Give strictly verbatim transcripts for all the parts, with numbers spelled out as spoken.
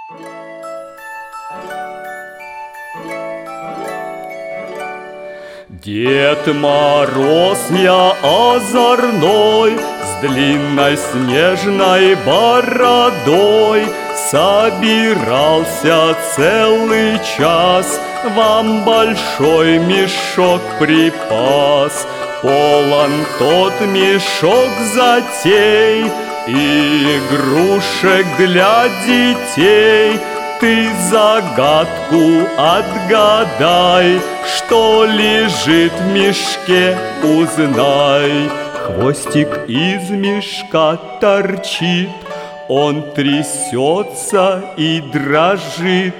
Дед Мороз я озорной, с длинной снежной бородой, собирался целый час, вам большой мешок припас. Полон тот мешок затей и игрушек для детей. Ты загадку отгадай, что лежит в мешке, узнай. Хвостик из мешка торчит, он трясется и дрожит.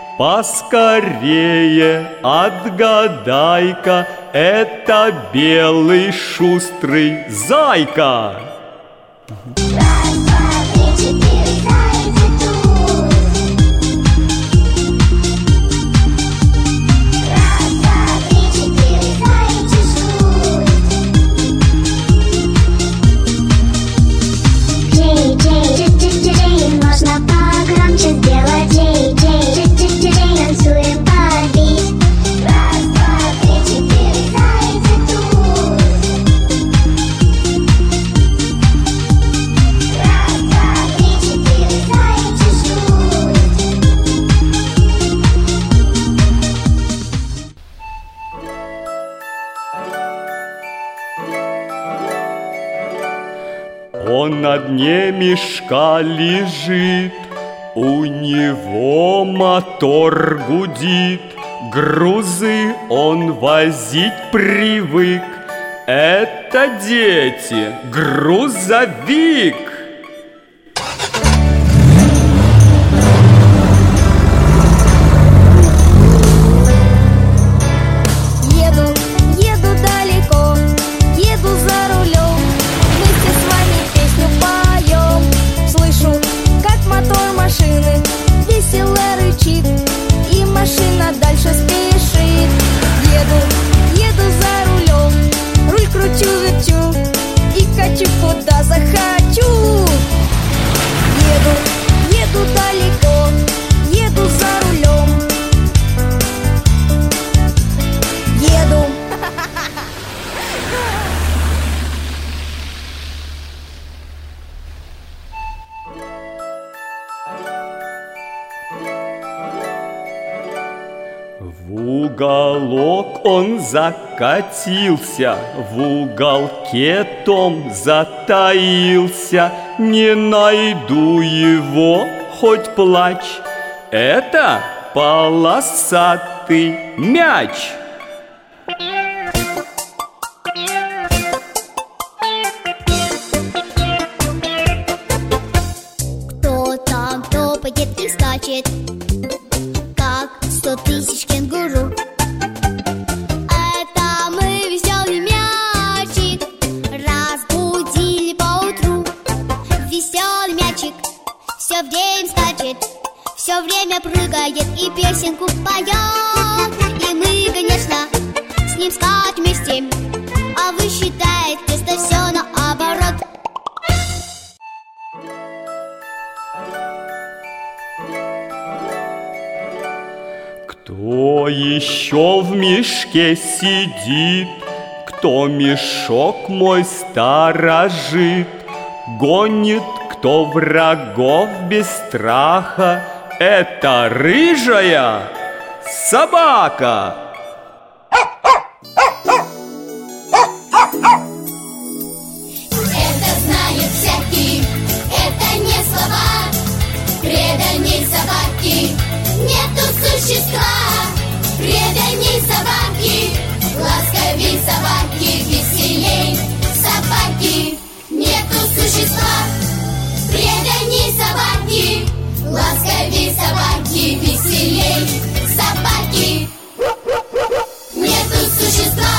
Поскорее отгадай-ка, это белый шустрый зайка. Раз, два, три, четыре, зайцы тут. Раз, два, три, четыре, зайцы ждут. Джей, Джей, Джей, Джей, Джей, можно погромче сделать. Джей, Джей, Джей, Джей, Джей, танцуем под бит. Раз, два, три, четыре, зайцы тут. Раз, два, три, четыре, зайцы ждут. Он на дне мешка лежит, у него мотор гудит, грузы он возить привык. Это, дети, грузовик. Еду, еду далеко, еду за рулем, вместе с вами песню поем. Слышу, как мотор машины весело рычит, и машина дальше спешит. Еду, еду за рулем, руль кручу-верчу и качу куда захочу. Еду, еду далеко, еду за рулем. Еду. В уголок он закатился, в уголке том затаился. Не найду его, хоть плачь, это полосатый мяч. Кто там топает и скачет, как сто тысяч кенгуру? Это мы, веселый мячик, разбудили поутру. Веселый мячик все время скачет, все время прыгает и песенку поет. И мы, конечно, с ним скачем вместе, а вы считаете, что все наоборот. Кто еще в мешке сидит? Кто мешок мой сторожит? Гонит кто врагов без страха? Это рыжая собака. Это знает всякий, это не слова. Преданней собаки нету существа. Преданней собаки, ласковей собаки, веселей собаки нету существа. Преданней собаки, ласковей собаки, веселей собаки нету существа.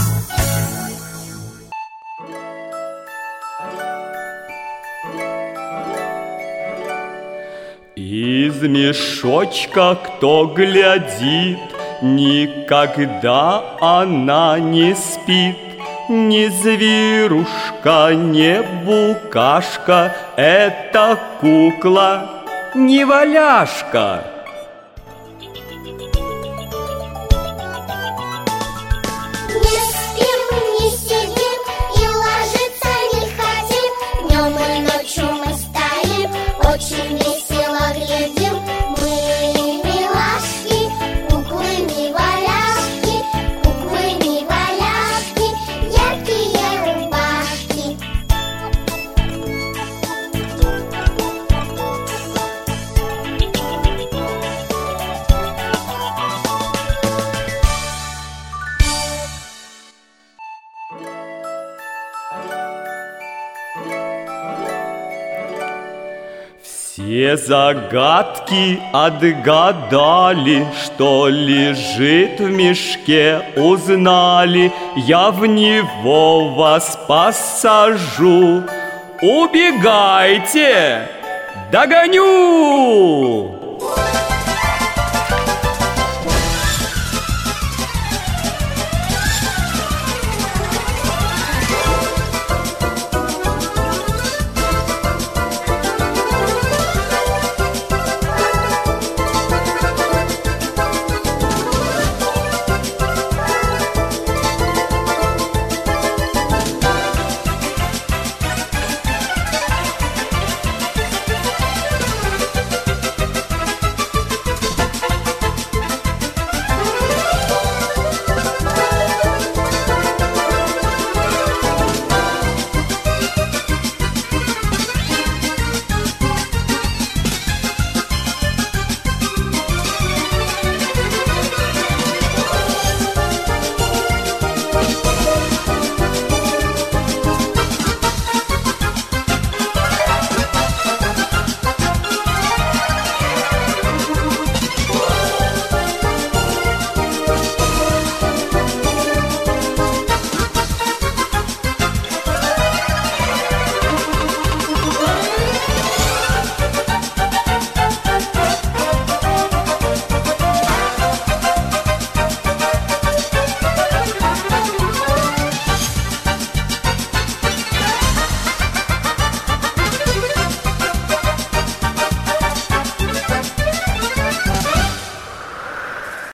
Из мешочка кто глядит, никогда она не спит. Ни зверушка, ни букашка, это кукла неваляшка. Не спим, не сидим и ложиться не хотим. Днем и ночью мы стоим, очень весело глядим. Мы милашки, куклы-неваляшки, куклы-неваляшки, яркие рубашки. Все загадки отгадали, что лежит в мешке, узнали. Я в него вас посажу. Убегайте, догоню!